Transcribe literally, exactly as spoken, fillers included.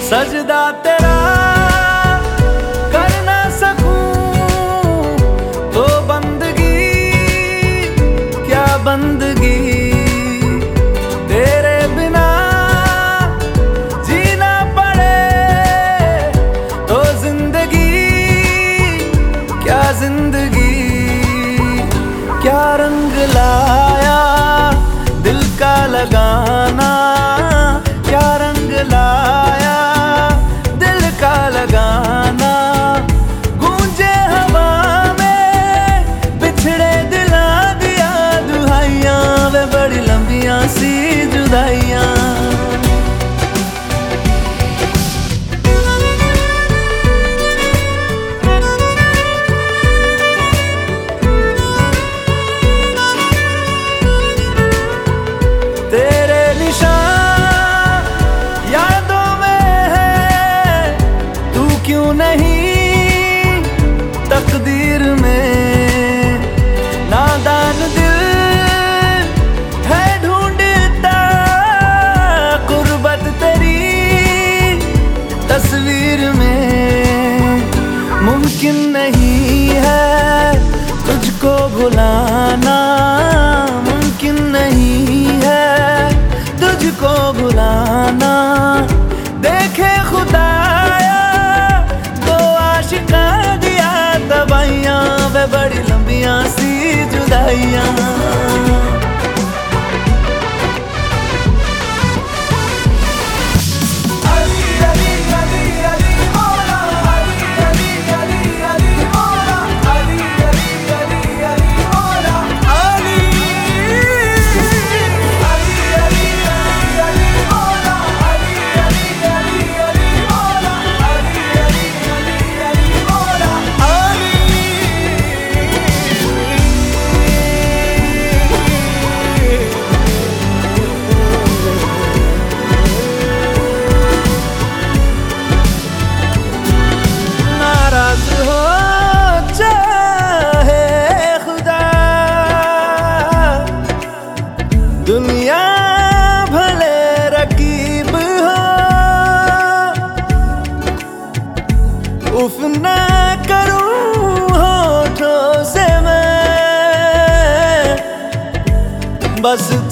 सजदा तेरा कर ना सकूं तो बंदगी क्या बंदगी, तेरे बिना जीना पड़े तो जिंदगी क्या जिंदगी। क्या रंग लाया दिल का लगाना, क्या रंग लाया दिल का लगाना। गूंजे हवा में बिछड़े दिला दिया दुहाइयां, वे बड़ी लंबियां सी जुदाइयां। तेरे निशान यादों में है, तू क्यों नहीं तकदीर में। नादान दिल है ढूंढता गुर्बत तेरी तस्वीर में। मुमकिन नहीं है तुझको भुलाना, मुमकिन नहीं है तुझको भुलाना। देखे खुदाया तो आशिका दिया तबाइयां, वे बड़ी लंबियां सी जुदाइयां। दुनिया भले रकीब हो, उफ ना करूं होठों से मैं, बस